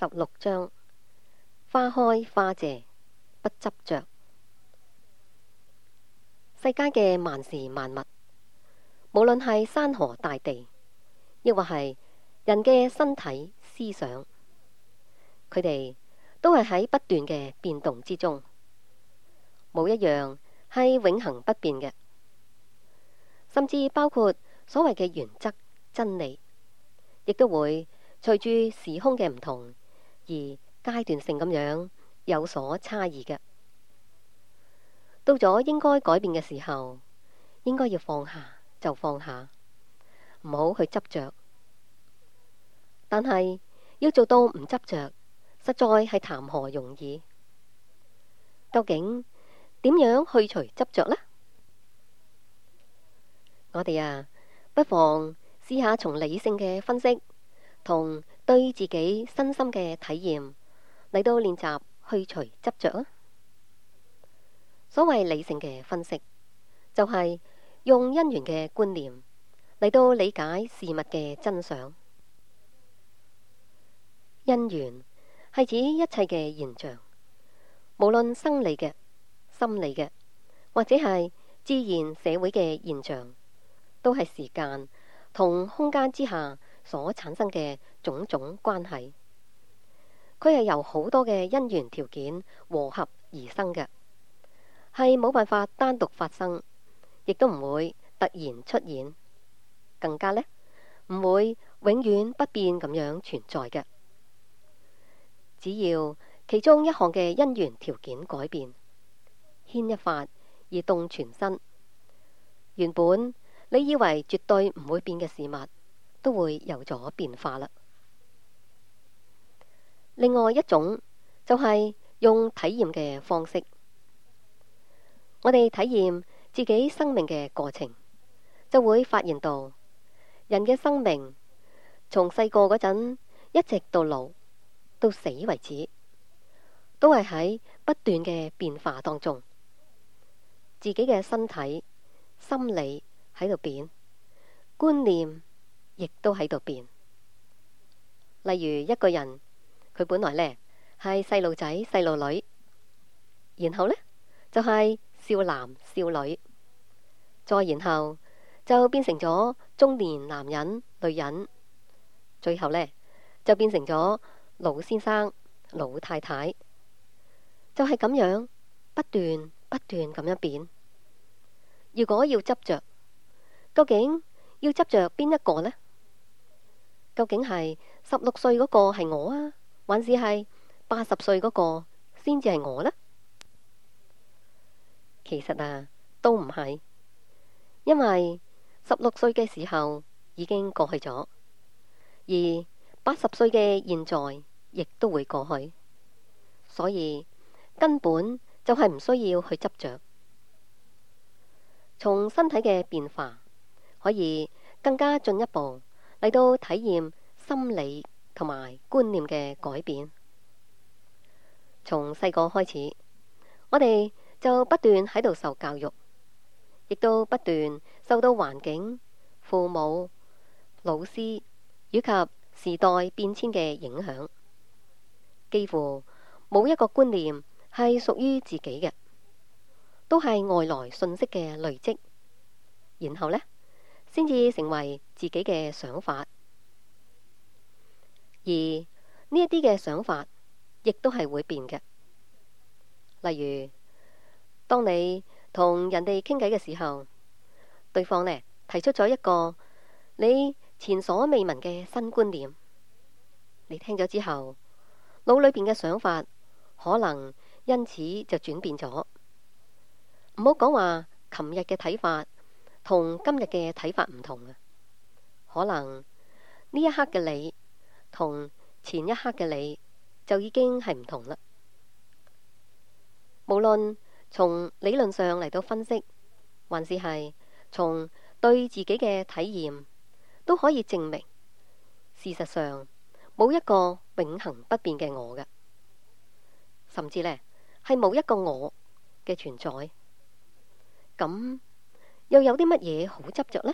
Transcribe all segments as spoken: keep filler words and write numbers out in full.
十六章，花開花謝，不執着。世間嘅萬事萬物，無論係山河大地，亦或係人嘅身體思想，佢哋都係喺不斷嘅變動之中，冇一樣係永恆不變嘅。甚至包括所謂嘅原則真理，亦都會隨住時空嘅唔同而階段性咁樣有所差異嘅。到咗應該改變嘅時候，應該要放下就放下，唔好去執着。但係要做到唔執着，實在係談何容易。究竟點樣去除執着呢？我哋啊，不妨試下從理性嘅分析同對自己身心嘅體驗嚟到練習去除執着啊。所謂理性嘅分析，就係用因緣嘅觀念嚟到理解事物嘅真相。因緣係指一切嘅現象，無論生理嘅、心理嘅，或者係自然社會嘅現象，都係時間同空間之下所產生嘅種種關係。佢係由好多嘅因緣條件和合而生嘅，係冇辦法單獨發生，亦都唔會突然出現，更加呢唔會永遠不變咁樣存在嘅。只要其中一項嘅因緣條件改變，牽一髮而動全身，原本你以為絕對唔會變嘅事物，都會有咗變化啦。另外一種就係用體驗嘅方式，我哋體驗自己生命嘅過程，就會發現到人嘅生命從細個嗰陣一直到老到死為止，都係喺不斷嘅變化當中。自己嘅身體、心理喺度變，觀念亦都喺度變。例如一個人，佢本來呢係細路仔、細路女，然後呢就係少男少女，再然後就變成咗中年男人、女人，最後呢就變成咗老先生、老太太，就係咁樣不斷不斷咁樣變。如果要執着，究竟要執着邊一個呢？究竟係十六歲嗰個係我啊，還是係八十歲嗰個先至係我呢？其實啊，都唔係，因為十六歲嘅時候已經過去咗，而八十歲嘅現在亦都會過去，所以根本就係唔需要去執着。從身體嘅變化，可以更加進一步嚟到體驗心理同埋觀念嘅改變。從細個開始，我哋就不斷喺度受教育，亦都不斷受到環境、父母、老師以及時代變遷嘅影響，幾乎冇一個觀念係屬於自己嘅，都係外來信息嘅累積，然後呢，先至成為自己嘅想法。而呢一啲嘅想法，亦都係會變嘅。例如，當你同人哋傾偈嘅時候，對方呢提出咗一個你前所未聞嘅新觀念，你聽咗之後，腦裏邊嘅想法可能因此就轉變咗。唔好講話琴日嘅睇法同今日嘅睇法唔同啊，可能呢一刻嘅你同前一刻嘅你就已經係唔同啦。無論從理論上嚟到分析，還是係從對自己嘅體驗，都可以證明，事實上冇一個永恆不變嘅我嘅，甚至呢係冇一個我嘅存在。咁又有啲乜嘢好執着呢？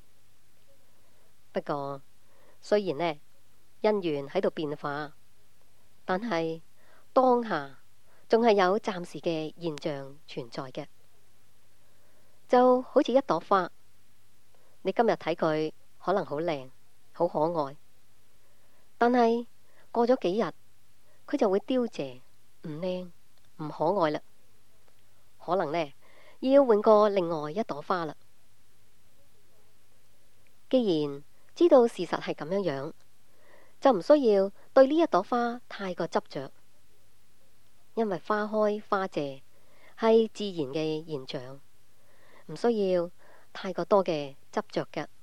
不過雖然呢因緣喺度變化， 但係當下仲係有暫時嘅現象存在嘅，就好似一朵花，你今日睇佢可能好靚、好可愛，但係過咗幾日，佢就會凋謝，唔靚、唔可愛啦。可能呢，要換過另外一朵花啦。既然知道事實係咁樣樣，就唔需要對呢一朵花太過執着，因為花開花謝係自然嘅現象，唔需要太過多嘅執着嘅。